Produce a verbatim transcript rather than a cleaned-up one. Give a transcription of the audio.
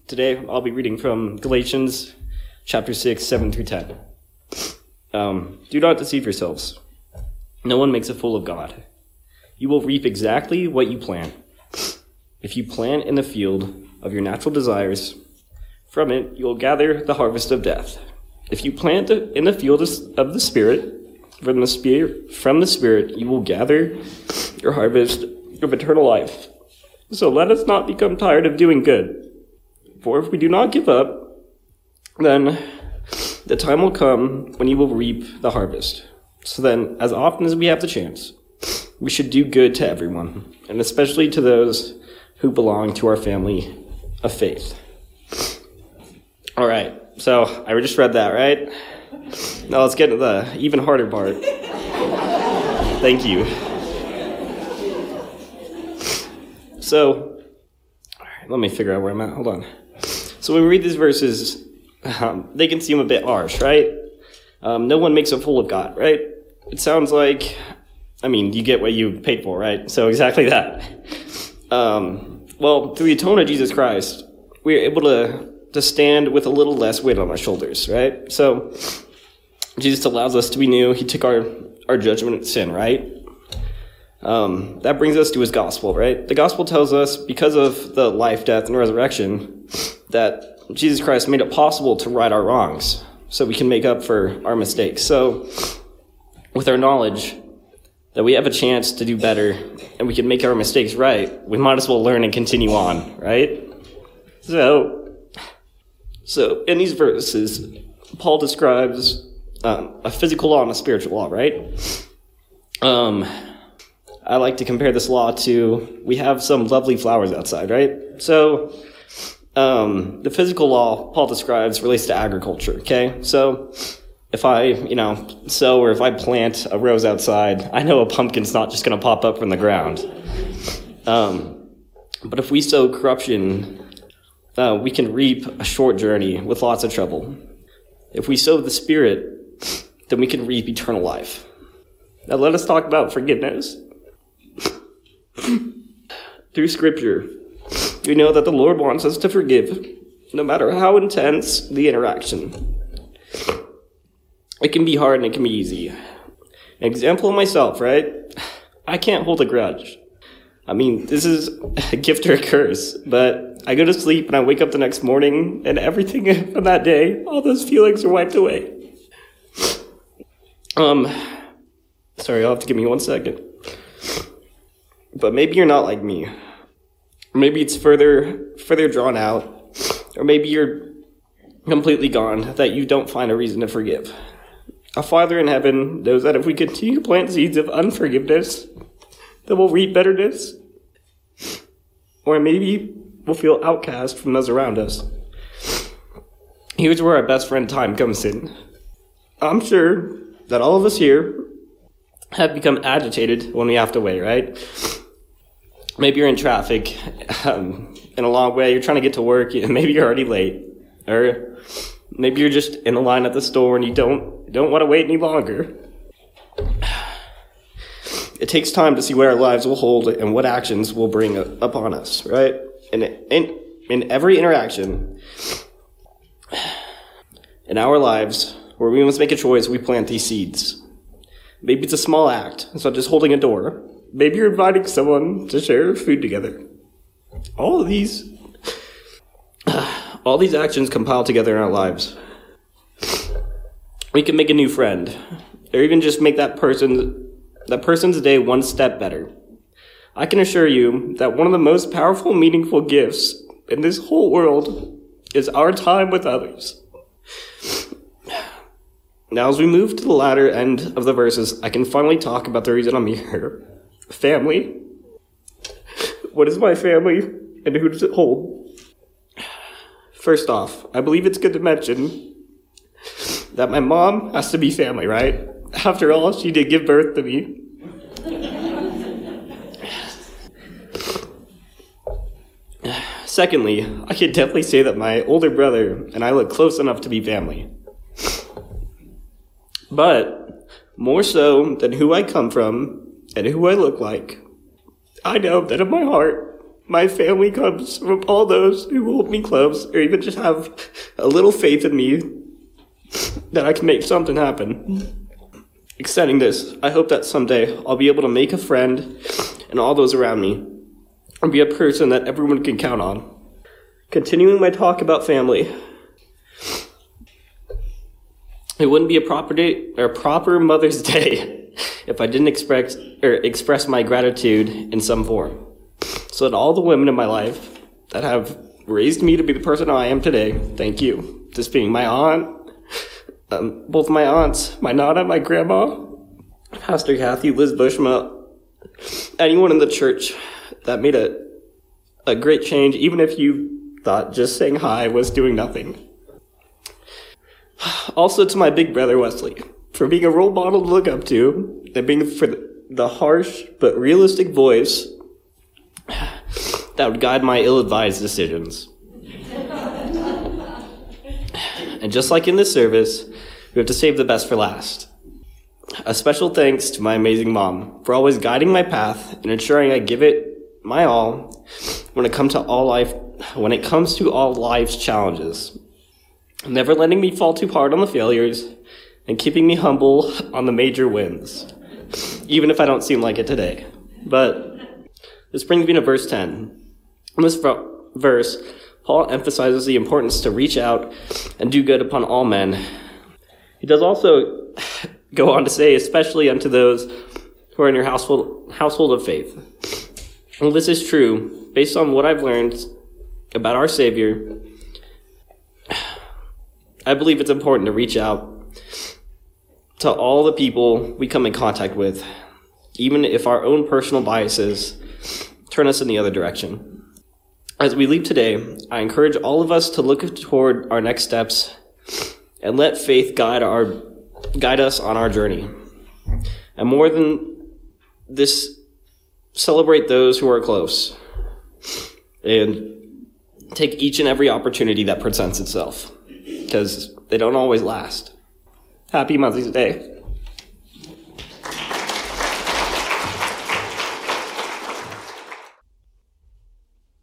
Today, I'll be reading from Galatians chapter six, seven through ten. Um, Do not deceive yourselves. No one makes a fool of God. You will reap exactly what you plant. If you plant in the field of your natural desires, from it you will gather the harvest of death. If you plant in the field of the Spirit, from the Spirit, from the Spirit you will gather your harvest of eternal life. So let us not become tired of doing good. For if we do not give up, then the time will come when you will reap the harvest. So then, as often as we have the chance, we should do good to everyone, and especially to those who belong to our family of faith. All right, so I just read that, right? Now let's get to the even harder part. Thank you. So, all right, let me figure out where I'm at. Hold on. So when we read these verses, um, they can seem a bit harsh, right? Um, no one makes a fool of God, right? It sounds like, I mean, you get what you paid for, right? So exactly that. Um, well, through the atonement of Jesus Christ, we are able to, to stand with a little less weight on our shoulders, right? So Jesus allows us to be new. He took our, our judgment of sin, right? Um, that brings us to his gospel, right? The gospel tells us, because of the life, death, and resurrection, that Jesus Christ made it possible to right our wrongs so we can make up for our mistakes. So with our knowledge that we have a chance to do better and we can make our mistakes right, we might as well learn and continue on, right? So, so in these verses, Paul describes um, a physical law and a spiritual law, right? Um... I like to compare this law to, we have some lovely flowers outside, right? So, um, the physical law Paul describes relates to agriculture, okay? So, if I, you know, sow or if I plant a rose outside, I know a pumpkin's not just going to pop up from the ground. Um, but if we sow corruption, uh, we can reap a short journey with lots of trouble. If we sow the Spirit, then we can reap eternal life. Now let us talk about forgiveness. Through Scripture, we know that the Lord wants us to forgive, no matter how intense the interaction. It can be hard and it can be easy. An example of myself, right? I can't hold a grudge. I mean, this is a gift or a curse, but I go to sleep and I wake up the next morning and everything from that day, all those feelings are wiped away. Um, sorry, you'll have to give me one second. But maybe you're not like me. Maybe it's further further drawn out. Or maybe you're completely gone, that you don't find a reason to forgive. Our Father in heaven knows that if we continue to plant seeds of unforgiveness, that we'll reap bitterness. Or maybe we'll feel outcast from those around us. Here's where our best friend time comes in. I'm sure that all of us here have become agitated when we have to wait, right? Maybe you're in traffic, um, in a long way, you're trying to get to work, and maybe you're already late. Or maybe you're just in the line at the store and you don't don't want to wait any longer. It takes time to see what our lives will hold and what actions will bring upon us, right? And in, in every interaction in our lives where we must make a choice, we plant these seeds. Maybe it's a small act, such as holding a door. Maybe you're inviting someone to share food together. All of these, all these actions compile together in our lives. We can make a new friend, or even just make that person, that person's day one step better. I can assure you that one of the most powerful, meaningful gifts in this whole world is our time with others. Now, as we move to the latter end of the verses, I can finally talk about the reason I'm here. Family. What is my family, and who does it hold? First off, I believe it's good to mention that my mom has to be family, right? After all, she did give birth to me. Secondly, I can definitely say that my older brother and I look close enough to be family. But more so than who I come from and who I look like, I know that in my heart, My family comes from all those who hold me close or even just have a little faith in me that I can make something happen. Extending this, I hope that someday I'll be able to make a friend and all those around me and be a person that everyone can count on. Continuing my talk about family, it wouldn't be a proper day or a proper Mother's Day if I didn't express or express my gratitude in some form. So to all the women in my life that have raised me to be the person I am today, thank you. This being my aunt, um, both my aunts, my nana, my grandma, Pastor Kathy, Liz Bushma, anyone in the church that made a a great change, even if you thought just saying hi was doing nothing. Also to my big brother Wesley, for being a role model to look up to, and being for the harsh but realistic voice that would guide my ill-advised decisions. And just like in this service, we have to save the best for last. A special thanks to my amazing mom for always guiding my path and ensuring I give it my all when it comes to all life when it comes to all life's challenges. Never letting me fall too hard on the failures and keeping me humble on the major wins, even if I don't seem like it today. But this brings me to verse ten. In this verse, Paul emphasizes the importance to reach out and do good upon all men. He does also go on to say, especially unto those who are in your household household of faith. Well, this is true based on what I've learned about our Savior. I believe it's important to reach out to all the people we come in contact with, even if our own personal biases turn us in the other direction. As we leave today, I encourage all of us to look toward our next steps and let faith guide our guide us on our journey. And more than this, celebrate those who are close and take each and every opportunity that presents itself, because they don't always last. Happy Mother's Day.